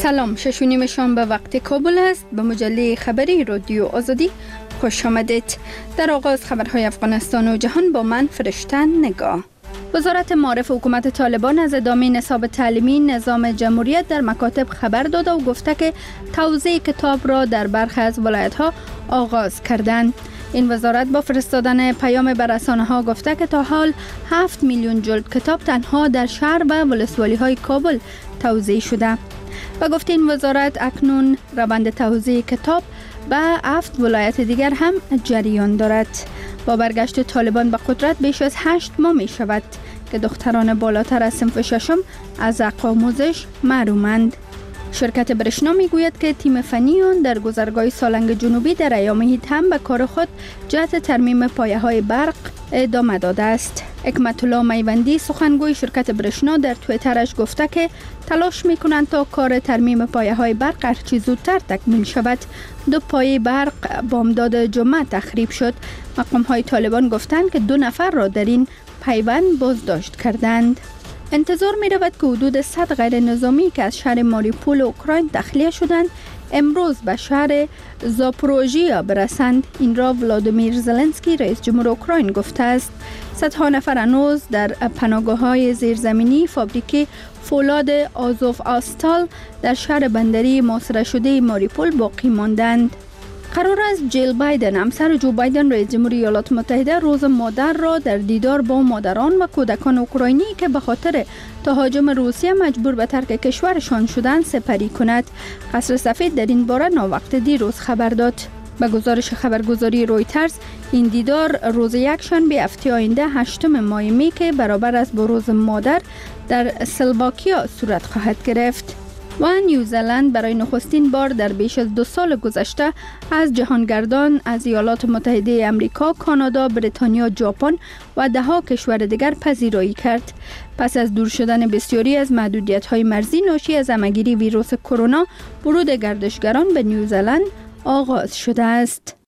سلام، 6:30 شنبه وقت کابل است. به مجله خبری رادیو آزادی خوش آمدید. در آغاز خبرهای افغانستان و جهان با من فرشته نگاه. وزارت معارف حکومت طالبان از ادامه نصاب تعلیمی نظام جمهوریت در مکاتب خبر داده و گفته که توزیع کتاب را در برخی از ولایت‌ها آغاز کردند. این وزارت با فرستادن پیام به رسانه‌ها گفته که تا حال 7 میلیون جلد کتاب تنها در شهر و ولسوالی‌های کابل توزیع شده. و گفته این وزارت اکنون روند توزیع کتاب به 7 ولایت دیگر هم جریان دارد. با برگشت طالبان به قدرت بیش از 8 ماه می شود که دختران بالاتر از صنف ششم از حق آموزش محرومند. شرکت برشنا می گوید که تیم فنی آن در گذرگاه سالنگ جنوبی در ایام عید هم به کار خود جهت ترمیم پایه های برق ادامه داده است. حکمت الله میوندی سخنگوی شرکت برشنا در توییترش گفته که تلاش می کنند تا کار ترمیم پایه های برق هرچی زودتر تکمیل شود. 2 پایه برق بامداد جمعه تخریب شد. مقام های طالبان گفتند که 2 نفر را در این پیوند بازداشت کردند. انتظار می رود که حدود 100 غیر نظامی که از شهر ماریوپول اوکراین تخلیه شدند امروز به شهر زاپوروژیا برسند. این را ولادیمیر زلنسکی رئیس جمهور اوکراین گفته است. صدها نفر هنوز در پناهگاه‌های زیرزمینی فابریک فولاد آزوف آستال در شهر بندری محاصره شده ماریوپول باقی ماندند. قرار است جیل بایدن، همسر جو بایدن رئیس جمهوری ایالات متحده، روز مادر را در دیدار با مادران و کودکان اوکراینی که به خاطر تهاجم روسیه مجبور به ترک کشورشان شدند سپری کند. قصر سفید در این باره ناوقت دیروز خبر داد. به گزارش خبرگزاری رویترز این دیدار روز یکشنبه هفته آینده 8 ماه می که برابر است با روز مادر در سلواکیا صورت خواهد گرفت. و نیوزلند برای نخستین بار در بیش از 2 سال گذشته از جهانگردان از ایالات متحده آمریکا، کانادا، بریتانیا، ژاپن و 10 کشور دیگر پذیرایی کرد. پس از دور شدن بسیاری از محدودیت‌های مرزی ناشی از همه‌گیری ویروس کرونا، ورود گردشگران به نیوزلند آغاز شده است.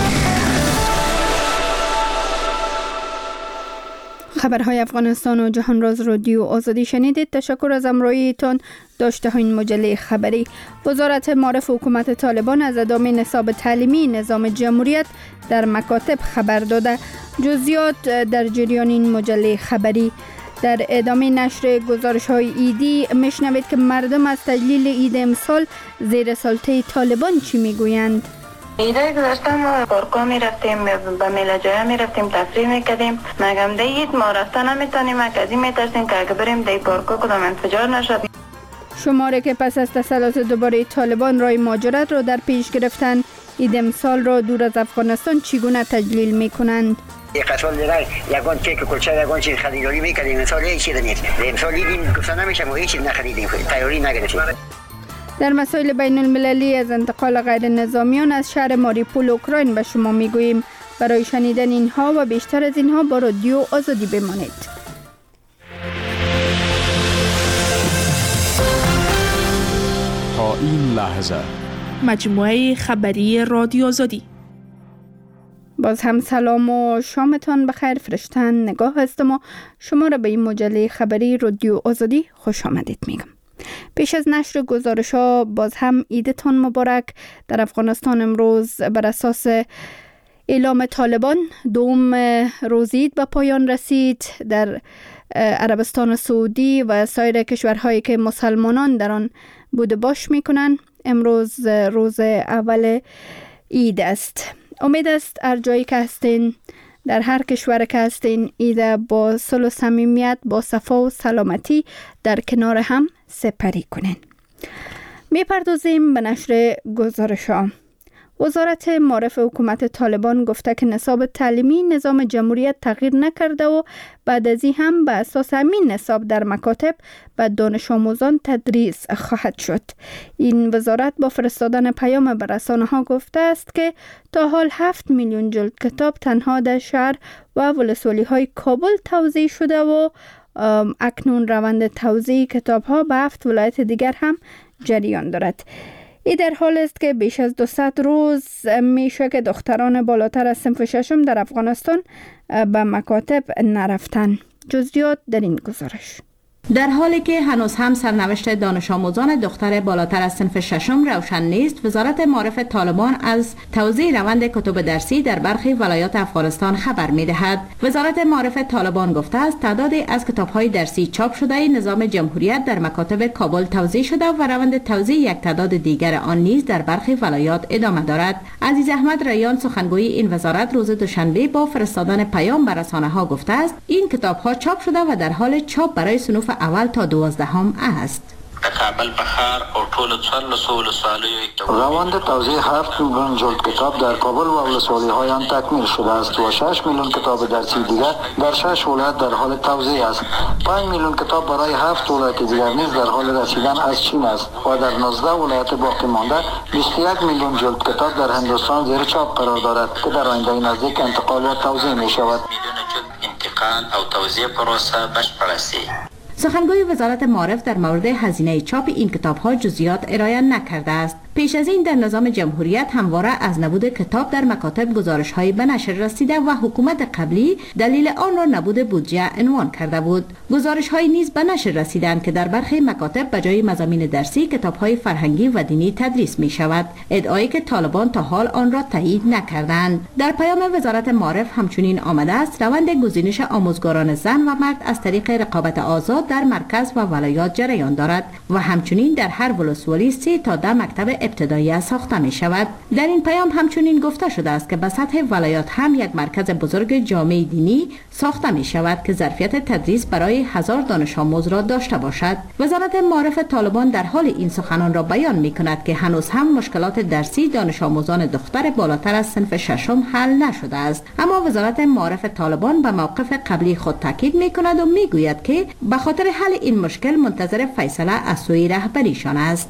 خبرهای افغانستان و جهان راز رادیو آزادی شنیدید. تشکر از همراهیتان. داشته ها این مجله خبری. وزارت معارف حکومت طالبان از ادامه نصاب تعلیمی نظام جمهوریت در مکاتب خبر داده. جزئیات در جریان این مجله خبری. در ادامه نشر گزارش های ایدی میشنوید که مردم از تجلیل عید امسال زیر سلطه طالبان چی میگویند. ایده گذاشته ما پارکا می رفتیم، به میله‌جایا می رفتیم، تفریح می کردیم. مگم دید ما رفتن نمیتونیم، کسی می ترسیم که اگه بریم دی پارکا کدام انفجار نشد. شماره که پس از تسلط دوباره طالبان رای مهاجرت را در پیش گرفتن، عید امسال را دور از افغانستان چگونه تجلیل می کنند؟ قطال دیگر یگان کیک کلچه یگان چیز خریداری میکردیم. امسال هیچ چیز نیست. امسال دیدیم گفتن نمیشه ما هیچ چیز نخریدیم، تیاری نگرفتیم. در مسائل بین المللی از انتقال غیر نظامیان از شهر ماریوپول اوکراین به شما میگوییم. برای شنیدن اینها و بیشتر از اینها با رادیو آزادی بمانید. تا این لحظه مجموعه خبری رادیو آزادی. باز هم سلام و شامتان بخیر. فرشتن نگاه هستم و شما را به این مجله خبری رادیو آزادی خوش آمدید میگم. پیش از نشر گزارش ها باز هم عیدتان مبارک. در افغانستان امروز بر اساس اعلام طالبان 2 روز عید به پایان رسید. در عربستان سعودی و سایر کشورهایی که مسلمانان در آن بود باش میکنن امروز روز اول عید است. امید است هر جایی که هستین، در هر کشور که هستین، عید با صلح و صمیمیت، با صفا و سلامتی در کنار هم سپری کنین. میپردازیم به نشر گزارش ها. وزارت معارف حکومت طالبان گفته که نصاب تعلیمی نظام جمهوریت تغییر نکرده و بعد از این هم به اساس همین نصاب در مکاتب و دانش آموزان تدریس خواهد شد. این وزارت با فرستادن پیام به رسانه‌ها گفته است که تا حال 7 میلیون جلد کتاب تنها در شهر و ولسوالی‌های کابل توزیع شده و اکنون روند توزیع کتاب‌ها به 7 ولایت دیگر هم جریان دارد. این در حال است که بیش از 200 روز میشه که دختران بالاتر از صنف ششم در افغانستان به مکاتب نرفتن. جزئیات در این گزارش. در حالی که هنوز هم سرنوشت دانش آموزان دختر بالاتر از صنف ششم روشن نیست، وزارت معارف طالبان از توزیع روند کتب درسی در برخی ولایات افغانستان خبر می‌دهد. وزارت معارف طالبان گفته است تعدادی از کتاب‌های درسی چاپ شده نظام جمهوریت در مکاتب کابل توزیع شده و روند توزیع یک تعداد دیگر آن نیز در برخی ولایات ادامه دارد. عزیز احمد ریان سخنگوی این وزارت روز دوشنبه با فرستادن پیام به رسانه‌ها گفته است این کتاب‌ها چاپ شده و در حال چاپ برای صنوف اول تا 12 است. کابل بخار او ټول 14 ولسوالیو روند توزیع 7 میلیون جلد کتاب در کابل و ولسوالی‌های آن تکمیل شده است و 6 میلیون کتاب درسی دیگر در 6 ولایت در حال توزیع است. 5 میلیون کتاب برای 7 ولایت دیگر نیز در حال رسیدن از چین است و در 19 ولایت باقی مانده 21 میلیون جلد کتاب در هندوستان زیر چاپ قرار دارد که در آینده نزدیک انتقال و توزیع می شود. میلیون جلد انتقال او توزیع پروسه بشپړ است. سخنگوی وزارت معارف در مورد هزینه چاپ این کتاب‌ها جزئیات ارائه نکرده است. پیش از این در نظام جمهوریت همواره از نبود کتاب در مکاتب گزارش‌های به نشر رسیده و حکومت قبلی دلیل آن را نبود بودجه عنوان کرده بود. گزارش‌های نیز به نشر رسیدند که در برخی مکاتب به جای مضامین درسی کتاب‌های فرهنگی و دینی تدریس می‌شود، ادعایی که طالبان تا حال آن را تایید نکردند. در پیام وزارت معارف همچنین آمده است روند گزینش آموزگاران زن و مرد از طریق رقابت آزاد در مرکز و ولایات جریان دارد و همچنین در هر ولسوالی 3 تا 10 مکتب ابتدایی ساخته می شود. در این پیام همچنین گفته شده است که به سطح ولایات هم یک مرکز بزرگ جامعه دینی ساخته می شود که ظرفیت تدریس برای 1000 دانش آموز را داشته باشد. وزارت معارف طالبان در حال این سخنان را بیان می کند که هنوز هم مشکلات درسی دانش آموزان دختر بالاتر از صنف ششم حل نشده است، اما وزارت معارف طالبان به موقف قبلی خود تاکید می کند و می گوید که به خاطر حل این مشکل منتظر فیصله از سوی رهبریشان است.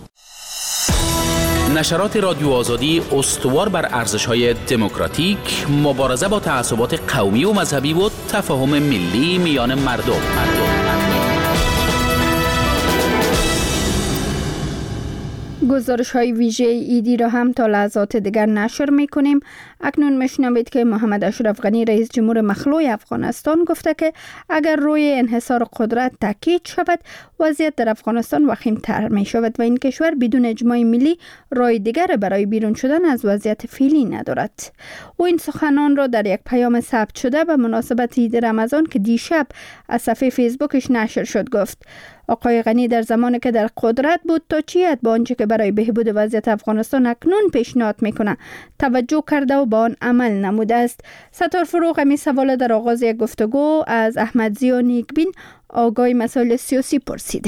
نشرات رادیو آزادی استوار بر ارزش‌های دموکراتیک، مبارزه با تعصبات قومی و مذهبی و تفاهم ملی میان مردم. گزارش‌های ویژه ایدی را هم تا لحظات دیگر نشر می‌کنیم. اکنون می‌شنوید که محمد اشرف غنی رئیس جمهور مخلوع افغانستان گفته که اگر روی انحصار قدرت تاکید شود وضعیت در افغانستان وخیم‌تر می‌شود و این کشور بدون اجماع ملی راه دیگر برای بیرون شدن از وضعیت فعلی ندارد. او این سخنان را در یک پیام ثبت شده به مناسبت عید رمضان که دیشب از صفحه فیسبوکش نشر شد گفت: آقای غنی در زمانی که در قدرت بود تا چی حد با آنچه که برای بهبود وضعیت افغانستان اکنون پیشنهاد میکنه توجه کرده و با آن عمل نموده است. ستار فروغ می سوال در آغاز یک گفتگو از احمد ضیا نیکبین آگاه مسائل سیاسی پرسیده.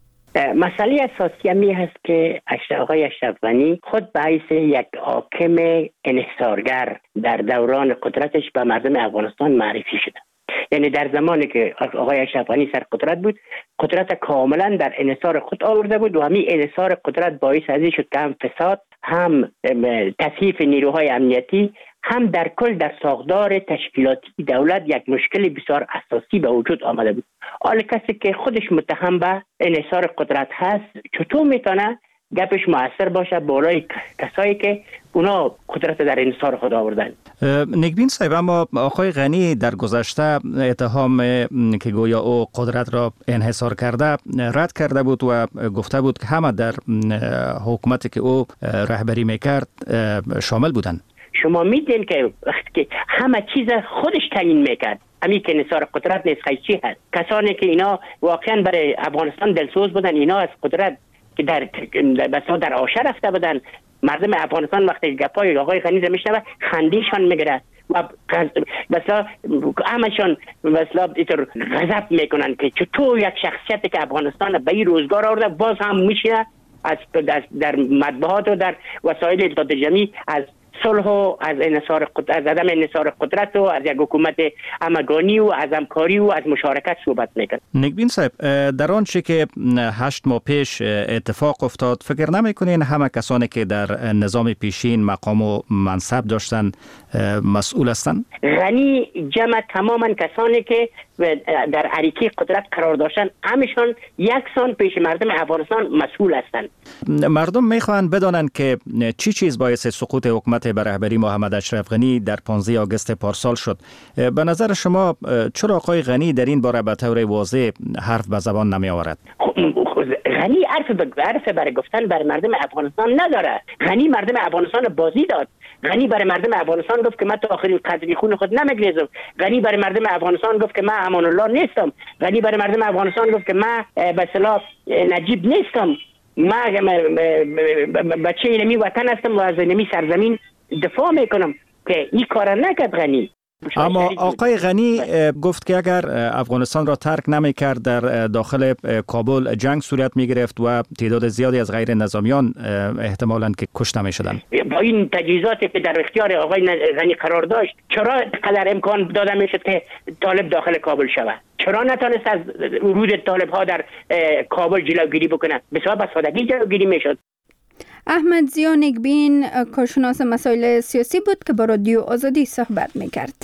مسئله اساسی همی هست که آقای اشرف غنی خود به حیث یک حاکم انحصارگر در دوران قدرتش به مردم افغانستان معرفی شده. یعنی در زمانی که آقای اشرف غنی سر قدرت بود، قدرت کاملا در انحصار خود آورده بود و همین انحصار قدرت باعث از این شد که هم فساد، هم تضعیف نیروهای امنیتی، هم در کل در ساختار تشکیلاتی دولت یک مشکل بسیار اساسی به وجود آمده بود. حالا کسی که خودش متهم به انحصار قدرت هست چطور میتونه گپش مؤثر باشه بالای کسایی که اونا قدرت در انحصار خود آوردن؟ نیکبین صاحب، اما آقای غنی در گذشته اتهام که گویا او قدرت را انحصار کرده رد کرده بود و گفته بود که همه در حکومتی که او رهبری میکرد شامل بودند. شما میدین که وقتی که همه چیز خودش تعیین میکرد، همین که انحصار قدرت نیست چی هست؟ کسانی که اینا واقعا برای افغانستان دلسوز بودن، اینا از قدرت که در آشه رفته بودن، مردم افغانستان وقتی گپای آقای غنی میشنوه خندیشان میگیره و مثلا همشان مثلا اینطور غضب میکنن که چطور یک شخصیتی که افغانستان به این روزگار آورده باز هم میشه از در مطبوعات و در وسایل اطلاعات جمعی از صلح و از عدم انحصار قدرت و از یک حکومت همگانی و از همکاری و از مشارکت صحبت میکنه. نیکبین صاحب، در آنچه که 8 ماه پیش اتفاق افتاد فکر نمیکنین همه کسانی که در نظام پیشین مقام و منصب داشتن مسئول هستند؟ غنی جمع تماما کسانی که در عریکه قدرت قرار داشتن، همشان یکسان پیش مردم افغانستان مسئول هستند. مردم میخواهند بدانند که چی چیز باعث سقوط حکومت به رهبری محمد اشرف غنی در 15 آگوست پارسال شد. به نظر شما چرا آقای غنی در این باره به طور واضح حرف به زبان نمی آورد؟ غنی حرف برای گفتن برای مردم افغانستان نداره. غنی مردم افغانستان بازی داد. غنی برای مردم افغانستان گفت که من تا آخرین قطره خون خود نمیگریزم. غنی برای مردم افغانستان گفت که من امان الله نیستم. غنی برای مردم افغانستان گفت که من به اصطلاح نجیب نیستم. من بچه اینمی وطن هستم و از اینمی سرزمین دفاع میکنم. که این کار نکرد غنی. اما آقای غنی گفت که اگر افغانستان را ترک نمی کرد در داخل کابل جنگ صورت می گرفت و تعداد زیادی از غیر نظامیان احتمالاً که کشته می شدند. با این تجهیزاتی که در اختیار آقای غنی قرار داشت، چرا قدر امکان داده می شد که طالب داخل کابل شود؟ چرا نتونست از ورود طالب ها در کابل جلوگیری بکنه؟ بسیار به سادگی جلوگیری می شد. احمد ضیا نیکبین کارشناس مسائل سیاسی بود که با رادیو آزادی صحبت میکرد.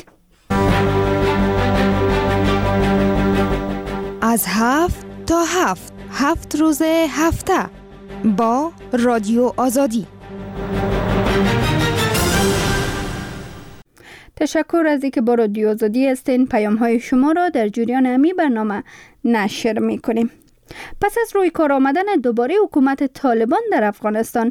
از 7 تا 7 روز هفته با رادیو آزادی. تشکر از اینکه با رادیو آزادی هستین. پیام های شما را در جریان همی برنامه نشر میکنیم. پس از روی کار آمدن دوباره حکومت طالبان در افغانستان،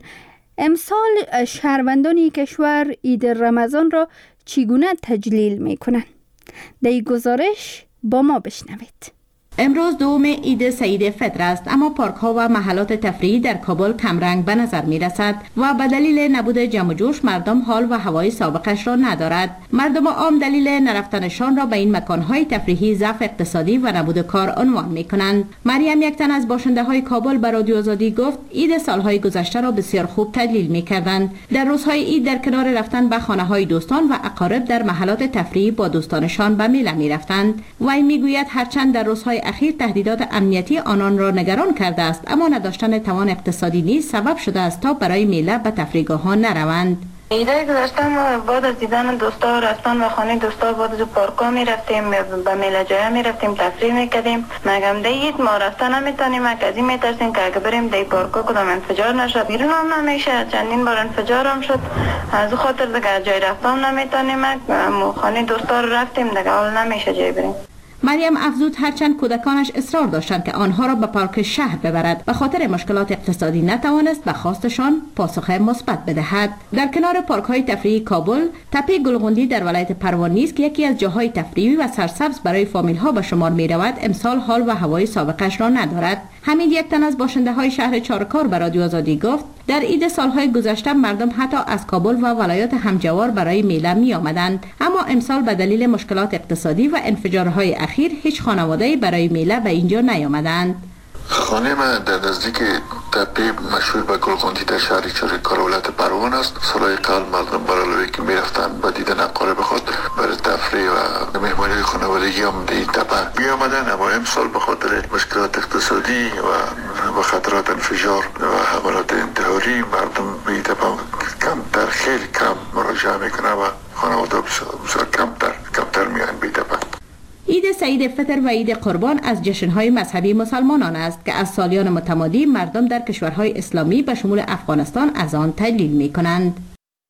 امسال شهروندان کشور عید رمضان را چگونه تجلیل می کنند؟ در این گزارش با ما بشنوید. امروز دوم عید سعید فطر است، اما پارک ها و محلات تفریحی در کابل کمرنگ به نظر می رسد و به دلیل نبود جمع و جوش مردم حال و هوای سابقش را ندارد. مردم عام دلیل نرفتنشان را به این مکان های تفریحی ضعف اقتصادی و نبود کار عنوان می کنند. مریم، یک تن از باشنده های کابل به رادیو آزادی گفت عید سالهای گذشته را بسیار خوب تجلیل می کردند. در روزهای عید در کنار رفتن به خانه های دوستان و اقارب در محلات تفریحی با دوستانشان به میله می رفتند. وی می گوید هرچند در روزهای اخیر تهدیدات امنیتی آنان را نگران کرده است، اما نداشتن توان اقتصادی نیز سبب شده است تا برای میله به تفریحگاه ها نروند. ایده گذاشتم بعد از دیدن دوستا رفتن و خانه دوستا بعد از پارکا می رفتیم به میله جای می رفتیم تفریح می کردیم. مگم دیت ما رفتن نمیتونیم، از این میترسیم که اگه بریم دی پارکا کدام انفجار نشد. بیرون هم نمیشه، چندین بار انفجار هم شد. از خاطر دیگه جای رفتن نمیتونیم. خانه دوستا رو رفتیم دیگه حال نمیشه جای بریم. مریم افزود هرچند کودکانش اصرار داشتند که آنها را به پارک شهر ببرد، به خاطر مشکلات اقتصادی نتوانست به خواستشان پاسخ مثبت بدهد. در کنار پارک های تفریحی کابل، تپه گلغوندی در ولایت پروان نیز که یکی از جاهای تفریحی و سرسبز برای فامیل ها به شمار می رود، امسال حال و هوای سابقش را ندارد. همین یک تن از باشنده های شهر چارکار به رادیو آزادی گفت در عید سالهای گذشته مردم حتی از کابل و ولایات همجوار برای میله می آمدند، اما امسال به دلیل مشکلات اقتصادی و انفجارهای اخیر هیچ خانواده‌ای برای میله به اینجا نیامدند. خانه من در نزدیک تپه مشهور به گلغوندی در شهر چارکار ولایت پروان است. سالهای قبل مردم برای که میرفتن به دیدن اقارب خود برای تفریح و مهمانی خانوادگی هم در این تپه می آمدن، اما امسال به خاطر مشکلات اقتصادی و خطرات انفجار و حملات انتحاری مردم به این تپه کمتر، خیلی کم مراجعه میکنه و خانواده بسیار کمتر میان به این تپه. عید سعید فطر و عید قربان از جشن‌های مذهبی مسلمانان است که از سالیان متمادی مردم در کشورهای اسلامی به شمول افغانستان از آن تجلیل می‌کنند.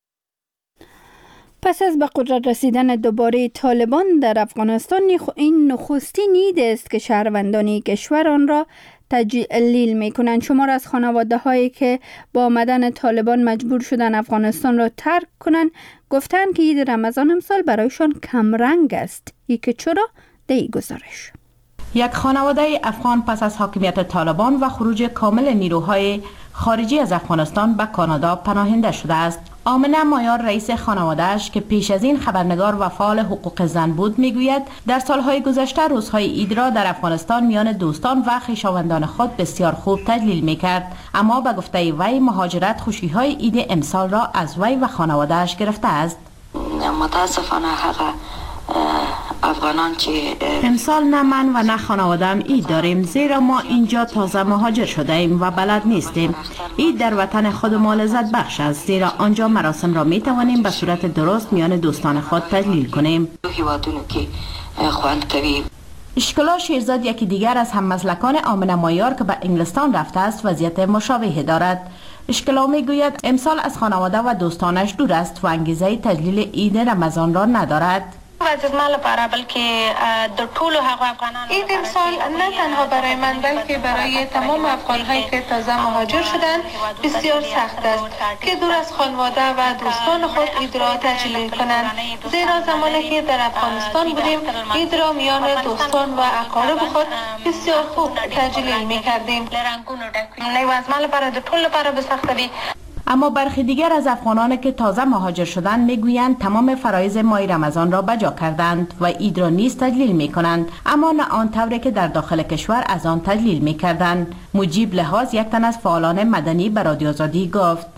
پس از به قدرت رسیدن دوباره طالبان در افغانستان، این نخستین عید است که شهروندان کشور آن را تجلیل می‌کنند. شمار از خانواده‌هایی که با آمدن طالبان مجبور شدن افغانستان را ترک کنند گفتند که عید رمضان امسال برایشان کمرنگ است. که چرا؟ دی گزارش. یک خانواده افغان پس از حاکمیت طالبان و خروج کامل نیروهای خارجی از افغانستان به کانادا پناهنده شده است. آمنه مایار رئیس خانواده‌اش که پیش از این خبرنگار و فعال حقوق زن بود میگوید در سالهای گذشته روزهای عید را در افغانستان میان دوستان و خویشاوندان خود بسیار خوب تجلیل میکرد، اما به گفته وی مهاجرت خوشی‌های عید امسال را از وی و خانواده‌اش گرفته است. متاسفانه هغه افغانان که امسال نه من و نه خانواده‌ام عید داریم، زیرا ما اینجا تازه مهاجر شده ایم و بلد نیستیم. عید در وطن خود ما لذت بخش است، زیرا آنجا مراسم را می توانیم به صورت درست میان دوستان خود تجلیل کنیم. اشکلا شیرزاد یکی دیگر از هممسلکان آمنه مایار که به انگلستان رفته است وضعیت مشابهی دارد. اشکلا میگوید امسال از خانواده و دوستانش دور است و انگیزه تجلیل عید رمضان را ندارد. وضعیت ما لپاره بلکه در طول هغه افغانان عید امسال نه تنها برای من بلکه برای تمام افغان‌هایی که تازه مهاجر شدند بسیار سخت است که دور از خانواده و دوستان خود عید را تجلیل کنند، زیرا زمانی که در افغانستان بودیم عید را میان دوستان و اقارب خود بسیار خوب تجلیل می‌کردیم. نه از ما لپاره در طول لپاره به سختی. اما برخی دیگر از افغانان که تازه مهاجر شدند میگویند تمام فرایض ماه رمضان را بجا کردند و عید را نیز تجلیل می کنند، اما نه آن طوری که در داخل کشور از آن تجلیل می کردند. مجیب لحاظ یک تن از فعالان مدنی به رادیو آزادی گفت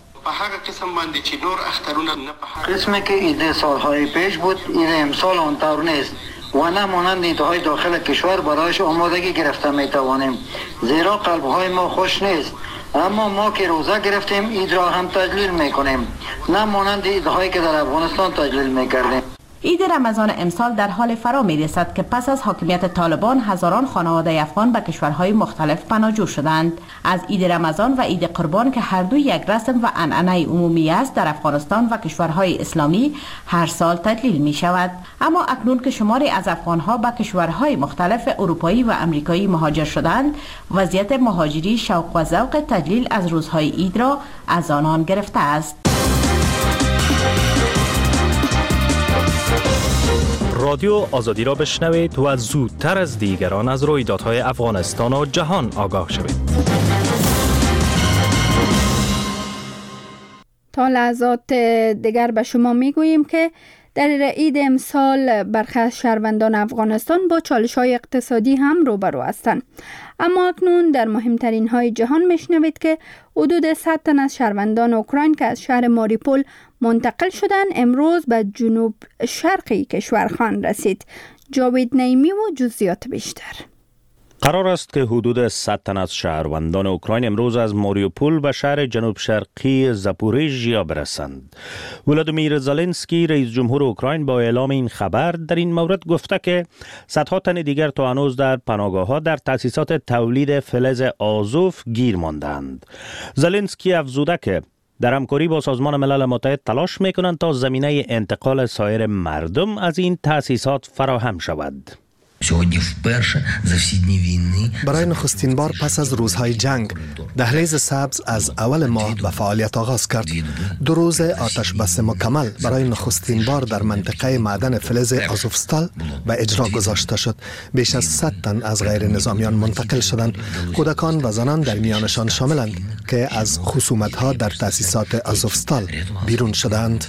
قسمی که عید سالهای پیش بود عید امسال آن طور نیست و نه مانند عیدهای داخل کشور برایش آمادگی گرفته می توانیم، زیرا قلبهای ما خوش نیست. اما ما که روزه گرفتیم عید را هم تجلیل میکنیم، نه مانند عیدهایی که در افغانستان تجلیل میکردیم. عید رمضان امسال در حال فرا می رسد که پس از حاکمیت طالبان هزاران خانواده افغان به کشورهای مختلف پناهجو شدند. از عید رمضان و عید قربان که هر دو یک رسم و عنعنه عمومی است در افغانستان و کشورهای اسلامی هر سال تجلیل می شود. اما اکنون که شماری از افغانها به کشورهای مختلف اروپایی و امریکایی مهاجر شدند، وضعیت مهاجری شوق و ذوق تجلیل از روزهای عید را از آنان گرفته است. رادیو آزادی را بشنوید و زودتر از دیگران از رویدادهای افغانستان و جهان آگاه شوید. تا لحظات دیگر به شما میگوییم که در عید امسال برخی از شهروندان افغانستان با چالش‌های اقتصادی هم روبرو هستند. اما اکنون در مهمترین های جهان میشنوید که حدود 100 تن از شهروندان اوکراین که از شهر ماریپول منتقل شدند امروز به جنوب شرقی کشور خواهند رسید. جاوید نعیمی و جزئیات بیشتر. قرار است که حدود 100 تن از شهروندان اوکراین امروز از ماریوپول به شهر جنوب شرقی زاپوریژیا برسند. ولادیمیر زلنسکی رئیس جمهور اوکراین با اعلام این خبر در این مورد گفته که صدها تن دیگر تا هنوز در پناهگاه‌ها در تأسیسات تولید فلز آزوف گیر ماندند. زلنسکی افزوده که در همکاری با سازمان ملل متحد تلاش می‌کنند تا زمینه انتقال سایر مردم از این تأسیسات فراهم شود. برای نخستین بار پس از روزهای جنگ دهلیز سبز از اول ماه به فعالیت آغاز کرد. 2 روز آتش بس مکمل برای نخستین بار در منطقه معدن فلز آزوفستال به اجرا گذاشته شد. بیش از 100 تن از غیر نظامیان منتقل شدند. کودکان و زنان در میانشان شاملند که از خصومت‌ها در تأسیسات آزوفستال بیرون شدند.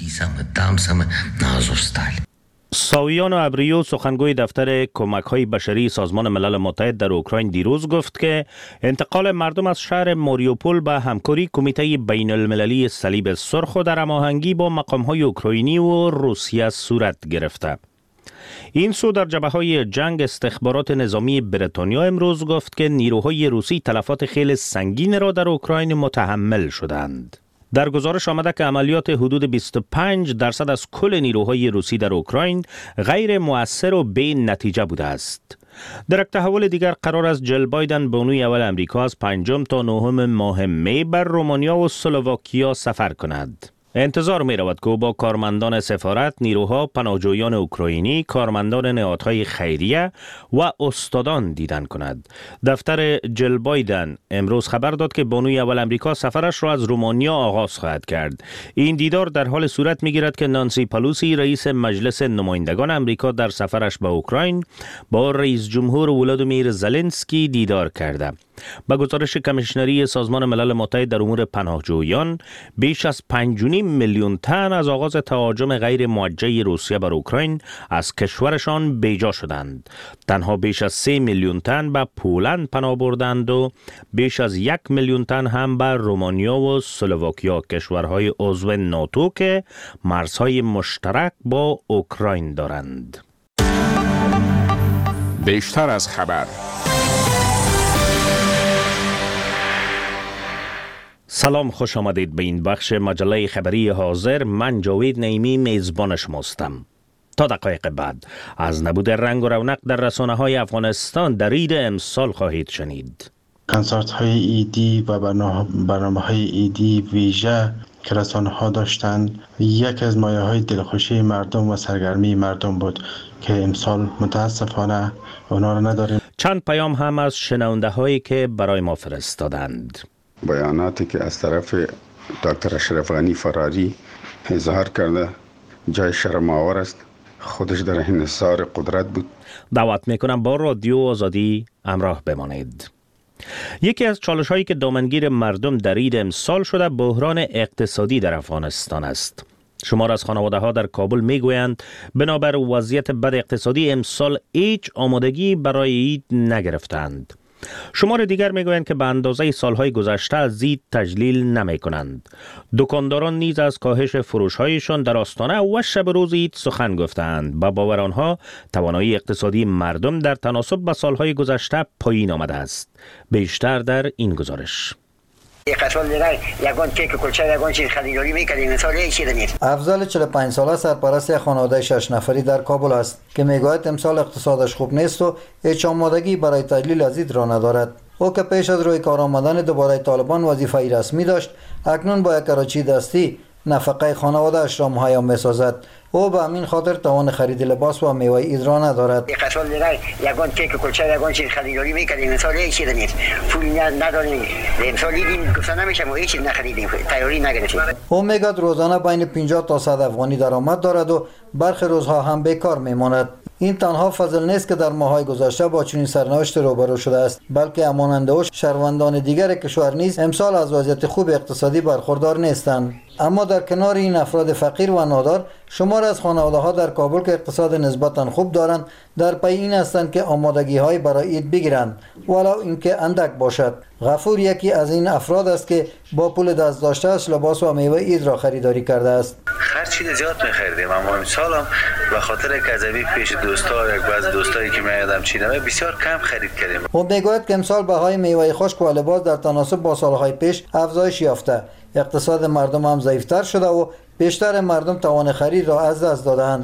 ساویان ابریو سخنگوی دفتر کمک‌های بشری سازمان ملل متحد در اوکراین دیروز گفت که انتقال مردم از شهر ماریوپول به همکاری کمیته بین المللی صلیب سرخ و در هماهنگی با مقام‌های اوکراینی و روسیه صورت گرفته. این سو در جبهه‌های جنگ استخبارات نظامی بریتانیا امروز گفت که نیروهای روسی تلفات خیلی سنگین را در اوکراین متحمل شدند. در گزارش آمده که عملیات حدود 25% از کل نیروهای روسی در اوکراین غیر مؤثر و بی نتیجه بوده است. در یک تحول دیگر قرار است جل بایدن بانوی اول امریکا از 5 تا 9 ماه می بر رومانیا و اسلواکیا سفر کند. انتظار می رود که با کارمندان سفارت، نیروها، پناهجویان اوکراینی، کارمندان نهادهای خیریه و استادان دیدن کند. دفتر جل بایدن امروز خبر داد که بانوی اول امریکا سفرش را از رومانیا آغاز خواهد کرد. این دیدار در حال صورت می گیرد که نانسی پلوسی رئیس مجلس نمایندگان امریکا در سفرش به اوکراین با رئیس جمهور ولادیمیر زلنسکی دیدار کرده. با گزارش کمیشنری سازمان ملل متحد در امور پناهجویان، بیش از 5.5 میلیون تن از آغاز تهاجم غیر موجه روسیه بر اوکراین از کشورشان بیجا شدند. تنها بیش از 3 میلیون تن به پولند پناه بردند و بیش از 1 میلیون تن هم به رومانیا و اسلواکیا، کشورهای عضو ناتو که مرزهای مشترک با اوکراین دارند. بیشتر از خبر. سلام، خوش آمدید به این بخش مجله خبری حاضر. من جاوید نعیمی میزبان شماستم. تا دقایق بعد از نبود رنگ و رونق در رسانه‌های افغانستان در عید امسال خواهید شنید. کنسرت های ایدی و برنامه های ایدی ویژه که رسانه ها داشتند یک از مایه های دلخوشی مردم و سرگرمی مردم بود که امسال متاسفانه اونا رو نداریم. چند پیام هم از شنونده هایی که برای ما فرستادند. بیاناتی که از طرف دکتر اشرف غنی فراری اظهار کرده جای شرم آور است. خودش در انحصار قدرت بود. دعوت میکنم با رادیو آزادی همراه بمانید. یکی از چالش هایی که دامنگیر مردم در عید امسال شده بحران اقتصادی در افغانستان است. شمار از خانواده ها در کابل میگویند بنابر وضعیت بد اقتصادی امسال هیچ آمادگی برای عید نگرفتند. شمار دیگر میگویند که به اندازه سالهای گذشته از عید تجلیل نمی کنند. دکانداران نیز از کاهش فروش‌هایشان در آستانه و شب روز عید سخن گفتند. با باور آنها توانایی اقتصادی مردم در تناسب با سالهای گذشته پایین آمده است. بیشتر در این گزارش. افضل 45 ساله سرپرست خانواده 6 نفری در کابل است که میگوید امسال اقتصادش خوب نیست و هیچ آمادگی برای تجلیل از عید را ندارد. او که پیش از روی کار آمدن دوباره طالبان وظیفه‌ای رسمی داشت، اکنون با یک کراچی دستی نفقه خانواده اش را مهیا می‌سازد. او به همین خاطر توان خرید لباس و میوه عید را ندارد. یگان کیک کلچه یگان چیز خریداری می‌کردیم، مثلا هیچ چیز نیست. پول نداریم. امسال دیدیم گفتن نمیشه ما هیچ چیز نخریدیم. تیاری نگرفتیم. او میگه روزانه بین 50 تا 100 افغانی درآمد دارد و برخی روزها هم بیکار میماند. این تنها فضل نیست که در ماه‌های گذشته با چنین سرنوشت روبرو شده است، بلکه همانند او شهروندان دیگر کشور نیز امسال از وضعیت خوب اقتصادی برخوردار نیستند. اما در کنار این افراد فقیر و نادار، شمار از خانواده‌ها در کابل که اقتصاد نسبتاً خوب دارند در پی این هستند که آمادگی‌های برای عید بگیرند، ولو اینکه اندک باشد. غفور یکی از این افراد است که با پول دست داشته‌اش لباس و میوه عید را خریداری کرده است. خرچی زیاد می‌خریدیم، اما امسال هم به خاطر کذبی پیش دوستا یک بعض دوستایی که میادم چینه بسیار کم خرید کردیم. او میگوید که امسال بهای میوه خشک و لباس در تناسب با سالهای پیش افزایش یافته. اقتصاد مردم هم ضعیفتر شده و بیشتر مردم توان خرید را از دست دادند.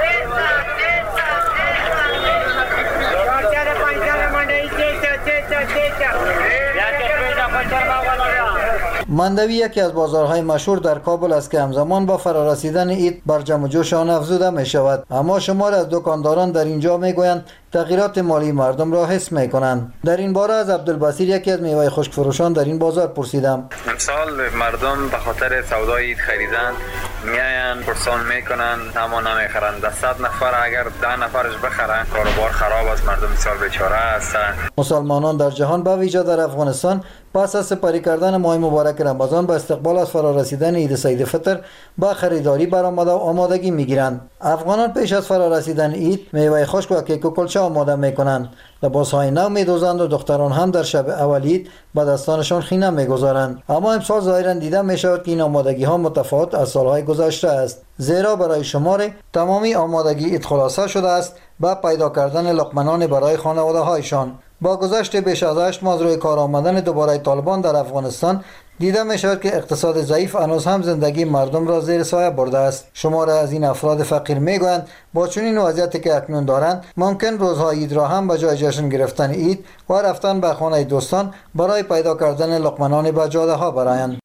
مندوی یکی از بازارهای مشهور در کابل است که همزمان با فرارسیدن عید بر جمع و جوش آن افزوده می شود. اما شمار از دکانداران در اینجا می گویند تغییرات مالی مردم را حس می کنند. در این باره از عبدالبصیر یکی از میوه خشک فروشان در این بازار پرسیدم. امسال مردم به خاطر سودای عید خریدن میاین پرسان میکنن اما نمیخرن. 100 نفر اگر 10 نفرش بخرن کاروبار خراب است، مردم بسیار بیچاره هستند. مسلمانان در جهان به ویژه در افغانستان پس از سپری کردن ماه مبارک رمضان به استقبال از فرارسیدن عید سید فطر با خریداری برآمده و آمادگی میگیرند. افغانان پیش از فرارسیدن عید میوه خشک و کیک و کلچه آماده میکنند. لباسهای نو میدوزند و دختران هم در شب اول عید به دستانشان خینه میگذارند. اما امسال ظاهرا دیده میشود که این آمادگی ها متفاوت از سالهای گذشته است، زیرا برای شمار تمامی آمادگی عید خلاصه شده است با پیدا کردن لقمنان برای خانواده هایشان. با گذشت بیش از 8 ماه روی کار آمدن دوباره طالبان در افغانستان دیده می شود که اقتصاد ضعیف هنوز هم زندگی مردم را زیر سایه برده است. شمار از این افراد فقیر می گویند با چنین وضعیتی که اکنون دارند ممکن روزهای عید را هم به جای جشن گرفتن عید و رفتن به خانه دوستان برای پیدا کردن لقمنان به جاده ها برایند.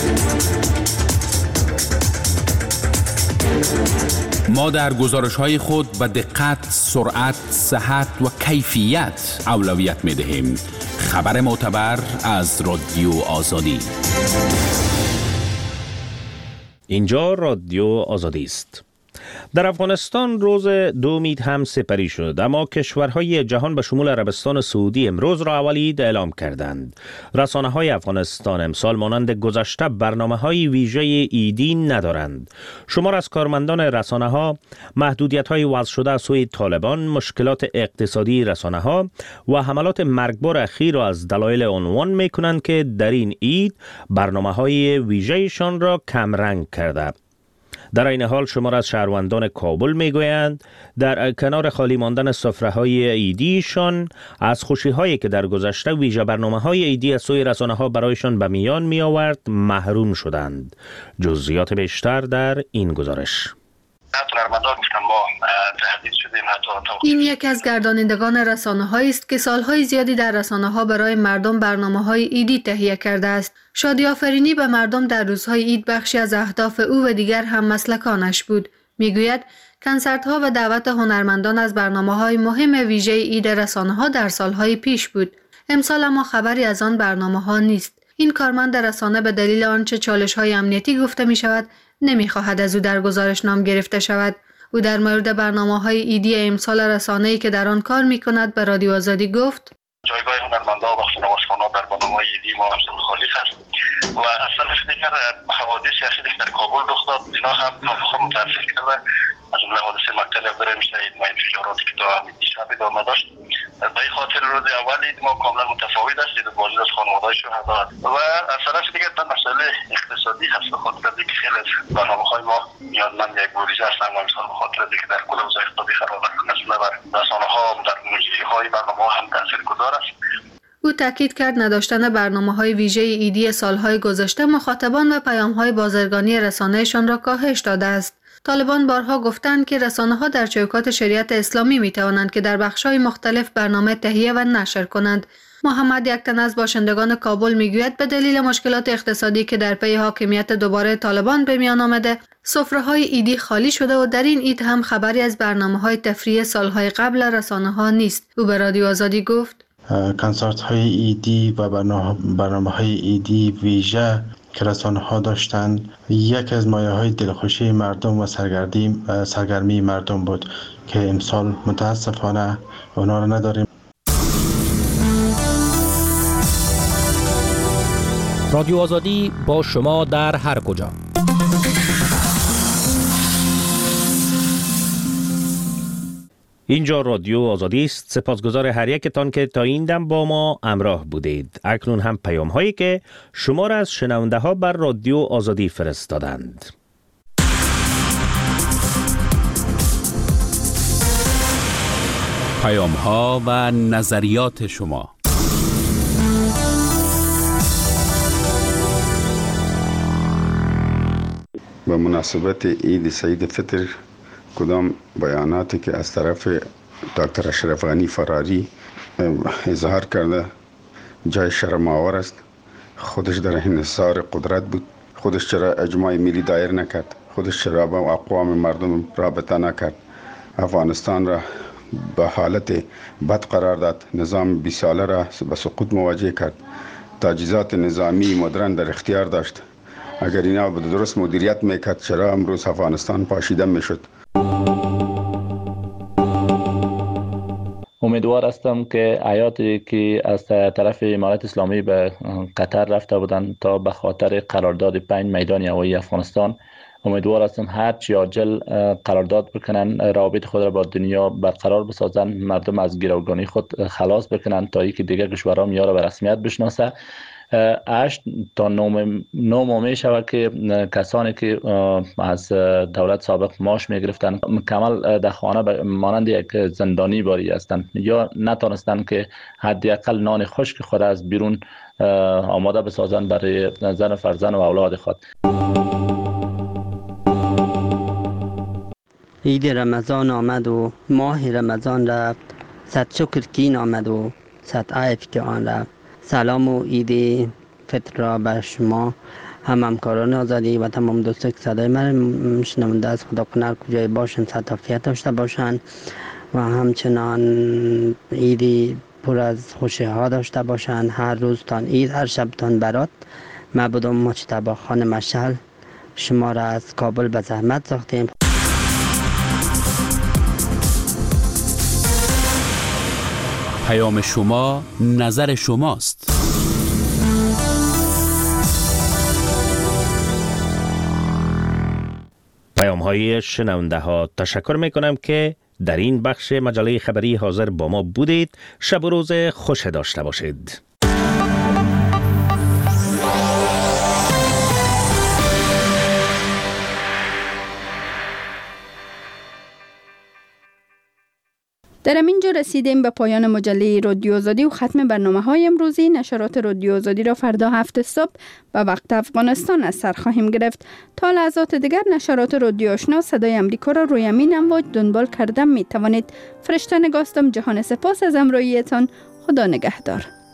ما در گزارش‌های خود به دقت، سرعت، صحت و کیفیت اولویت می‌دهیم. خبر معتبر از رادیو آزادی. اینجا رادیو آزادی است. در افغانستان روز 2 عید هم سپری شد، اما کشورهای جهان به شمول عربستان سعودی امروز را اول عید اعلام کردند. رسانه‌های افغانستان امسال مانند گذشته برنامه‌های ویژه عیدی ندارند. شمار از کارمندان رسانه‌ها محدودیت‌های وضع شده از سوی طالبان، مشکلات اقتصادی رسانه‌ها و حملات مرگبار اخیر را از دلایل عنوان می‌کنند که در این عید برنامه‌های ویژه‌شان را کم رنگ کرده. در این حال شمار از شهروندان کابل میگویند در کنار خالی ماندن سفره‌های عیدیشان از خوشی‌هایی که در گذشته ویژه برنامه‌های عیدی از سوی رسانه‌ها برایشان به میان می‌آورد محروم شدند. جزئیات بیشتر در این گزارش. هنرمندان میتونن ما تهدید شدیم. این یکی از گردانندگان رسانه‌هایی است که سالهای زیادی در رسانه‌ها برای مردم برنامه‌های عیدی تهیه کرده است. شادی آفرینی به مردم در روزهای عید بخشی از اهداف او و دیگر هم مسلکانش بود. میگوید کنسرت‌ها و دعوت هنرمندان از برنامه‌های مهم ویژه عید رسانه‌ها در سالهای پیش بود. امسال اما خبری از آن برنامه‌ها نیست. این کارمند رسانه به دلیل آنچه چالش‌های امنیتی گفته می‌شود نمی‌خواهد از او در گزارشنامه گرفته شود. او در مورد برنامه‌های عیدی امسال رسانه‌ای که در آن کار می‌کند به رادیو آزادی گفت: جایگاه هنرمندان و سینماسخان‌ها در برنامه‌های عیدی ما همچنان خالی است و اصلا دیگر حوادث سیاسی در کابل رخ داد. اینا هم خود متاسف کرده از اون حوادث مقتل برای شهید ما انفجاراتی که تا دیشب ادامه داشت. به این خاطر روز اول عید ما کاملا متفاوت است. عید بازدید از خانواده‌های شهدا و از طرف دیگر مسئله اقتصادی هست. به خاطر اینکه خیلی از برنامه‌های ما نیازمند یک بودجه هستند و مثلا به خاطر اینکه در کل اوضاع اقتصادی خراب است مثلا بر رسانه‌ها در مجری‌های برنامه‌ها هم تاثیرگذار است. او تاکید کرد نداشتن برنامه‌های ویژه عیدی سالهای گذشته مخاطبان و پیام‌های بازرگانی رسانه‌شان را کاهش داده است. طالبان بارها گفتند که رسانه‌ها در چوکات شریعت اسلامی می‌توانند که در بخش‌های مختلف برنامه تهیه و نشر کنند. محمد یکتن از باشندگان کابل میگوید به دلیل مشکلات اقتصادی که در پی حاکمیت دوباره طالبان به میان آمده، سفره‌های عیدی خالی شده و در این عید هم خبری از برنامه‌های تفریحی سالهای قبل رسانه‌ها نیست. او به رادیو آزادی گفت: کنسرت‌های عیدی و برنامه‌های عیدی ویژه که رسانه‌ها داشتند یک از مایه‌های دلخوشی مردم و سرگرمی مردم بود که امسال متاسفانه اونا رو نداریم. رادیو آزادی با شما در هر کجا. اینجا رادیو آزادی است. سپاسگزار هر یکتان که تا این دم با ما همراه بودید. اکنون هم پیام هایی که شما را از شنونده ها بر رادیو آزادی فرستادند. پیام ها و نظریات شما. به مناسبت عید سعید فطر کدام بیاناتی که از طرف دکتر اشرف غنی فراری اظهار کرده جای شرم آور است. خودش در انحصار قدرت بود. خودش چرا اجماع ملی دایر نکرد؟ خودش چرا با اقوام مردم رابطه نکرد؟ افغانستان را به حالت بد قرار داد. نظام 20 ساله را به سقوط مواجه کرد. تجهیزات نظامی مدرن در اختیار داشت. اگر اینا به درست مدیریت میکرد چرا امروز افغانستان پاشیده میشد؟ امیدوار هستم که آیاتی که از طرف امارت اسلامی به قطر رفته بودند تا به خاطر قرارداد 5 میدان هوایی افغانستان، امیدوار هستم هر چی عاجل قرارداد بکنن، روابط خود را با دنیا برقرار بسازن، مردم از گروگانی خود خلاص بکنن تا اینکه دیگر کشورها میاره به رسمیت بشناسه. 8 تا 9 ماه شود که کسانی که از دولت سابق معاش میگرفتن مکمل در خانه مانند یک زندانی باری هستند یا نتونستند که حداقل نان خشک خود از بیرون آماده بسازن برای زن فرزند و اولاد خود. عید رمضان آمد و ماه رمضان رفت، صد شکر که این آمد و صد عیب که آن رفت. سلام و عید فطر را بر شما همکاران آزادی و تمام دوستان که صدای من شنونده از خدا کنه کجای باشن صحت عافیت داشته باشن و همچنان عیدی پر از خوشی ها داشته باشن. هر روز تان عید، هر شب تان برات. من بودم مجتبی خان مشعل، شما را از کابل به زحمت ساختیم. پیام شما نظر شماست. پیام های شنونده ها. تشکر میکنم که در این بخش مجله خبری حاضر با ما بودید. شب و روز خوش داشته باشید. در اینجا رسیدیم به پایان مجله رادیو آزادی و ختم برنامه‌های امروزی. نشرات رادیو آزادی را فردا 7 صبح به وقت افغانستان از سر خواهیم گرفت. تا لحظات دیگر نشرات رادیو آشنا صدای امریکا را روی امین امواج دنبال کرده می توانید. فرشته نگاستم. جهان سپاس از همراهیتان. خدا نگهدار.